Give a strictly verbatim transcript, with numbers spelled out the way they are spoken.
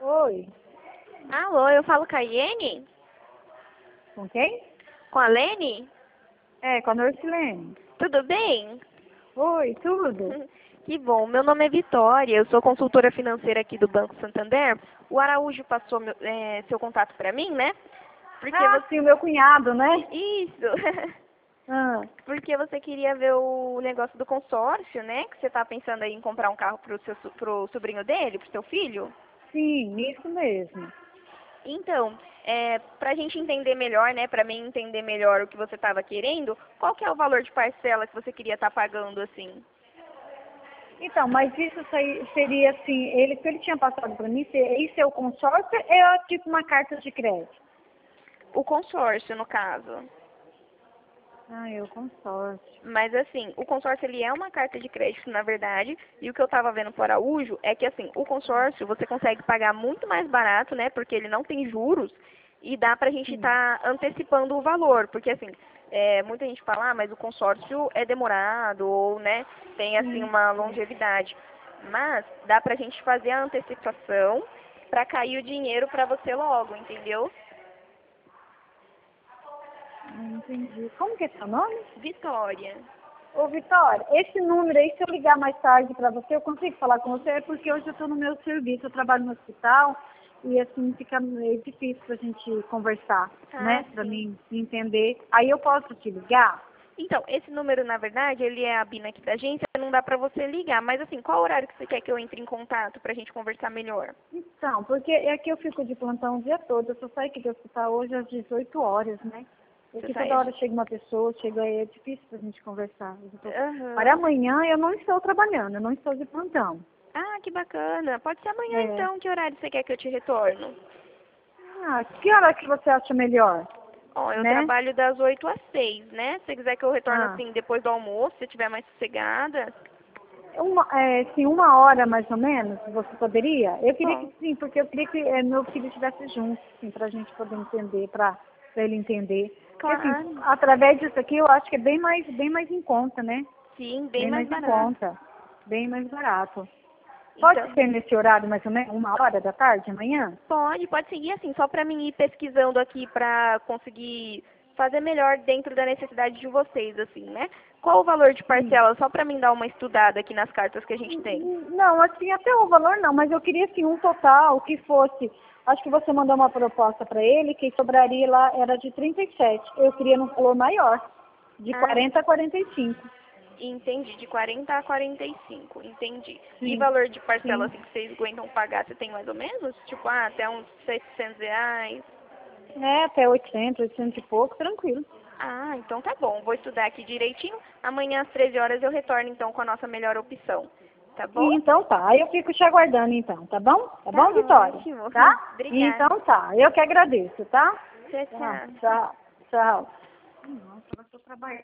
Oi, Alô, eu falo com a Iene? com quem? Com a Lene? É, com a Norcilene. Tudo bem? Oi, tudo? Que bom. Meu nome é Vitória, eu sou consultora financeira aqui do Banco Santander. O Araújo passou meu- é, seu contato para mim, né? Porque Ah, você... sim, o meu cunhado, né? Isso! Ah, Porque você queria ver o negócio do consórcio, né? Que você tá pensando aí em comprar um carro pro, seu, so- pro sobrinho dele, pro seu filho. sim, isso mesmo. Então, é, para a gente entender melhor, né, para mim entender melhor o que você estava querendo, qual que é o valor de parcela que você queria estar pagando assim? Então, mas isso aí seria assim, ele, que ele tinha passado para mim, se- isso é o consórcio, é tipo uma carta de crédito. O consórcio, no caso. Ah, é o consórcio. Mas assim, o consórcio ele é uma carta de crédito, na verdade, e o que eu estava vendo para Araújo é que assim, o consórcio você consegue pagar muito mais barato, né, porque ele não tem juros e dá pra gente Sim. estar antecipando o valor, porque assim, é, muita gente fala, ah, mas o consórcio é demorado ou, né, tem assim Sim. uma longevidade. Mas dá pra gente fazer a antecipação para cair o dinheiro para você logo, entendeu? Ah, entendi. Como que é seu nome? Vitória. Ô, Vitória, esse número aí, se eu ligar mais tarde para você, eu consigo falar com você? É porque hoje eu estou no meu serviço, eu trabalho no hospital e assim fica meio difícil para a gente conversar, Ah, né? Para sim. mim entender. Aí eu posso te ligar? Então, esse número, na verdade, ele é a Bina aqui da agência, não dá pra você ligar. Mas assim, qual horário que você quer que eu entre em contato pra gente conversar melhor? Então, porque é que eu fico de plantão o dia todo, eu só saio aqui do hospital hoje às dezoito horas, né? Você Porque sai... toda hora chega uma pessoa, chega aí, é difícil para a gente conversar. Eu tô- Para Aham. amanhã eu não estou trabalhando, eu não estou de plantão. Ah, que bacana. Pode ser amanhã, É. então. Que horário você quer que eu te retorno? Ah, que hora que você acha melhor, Ó, eu né? trabalho das oito às seis, né? Se você quiser que eu retorne Ah. assim, depois do almoço, se estiver mais sossegada. Uma, é, sim, uma hora mais ou menos, você poderia? Eu queria que Bom, sim, porque eu queria que é, meu filho estivesse junto, assim, para a gente poder entender, para ele entender. Porque assim, claro. através disso aqui eu acho que é bem mais, bem mais em conta, né? Sim, bem Bem mais mais em barato. conta, bem mais barato. Pode Então, ser nesse horário mais ou menos, uma hora da tarde, amanhã? pode, pode seguir assim, só para mim ir pesquisando aqui para conseguir fazer melhor dentro da necessidade de vocês, assim, né? Qual o valor de Sim. parcela, só para mim dar uma estudada aqui nas cartas que a gente tem? Não, assim, até o valor não, mas eu queria assim um total que fosse. Acho que você mandou uma proposta para ele que sobraria lá era de trinta e sete. Eu queria num valor maior, de Ah, quarenta a quarenta e cinco. entendi, de quarenta a quarenta e cinco, entendi. E Sim, valor de parcela, sim. assim, que vocês aguentam pagar, você tem mais ou menos? Tipo, ah, até uns seiscentos reais? É, até oitocentos, oitocentos e pouco, tranquilo. Ah, então tá bom, vou estudar aqui direitinho. Amanhã às treze horas eu retorno, então, com a nossa melhor opção. Tá bom? E então tá, aí eu fico te aguardando então, tá bom? Tá Tá bom, Vitória? ótimo. Tá? Obrigada. Então tá, eu que agradeço, tá? Tchau, Tá, tchau. tchau, tchau. Nossa, eu tô trabalhando.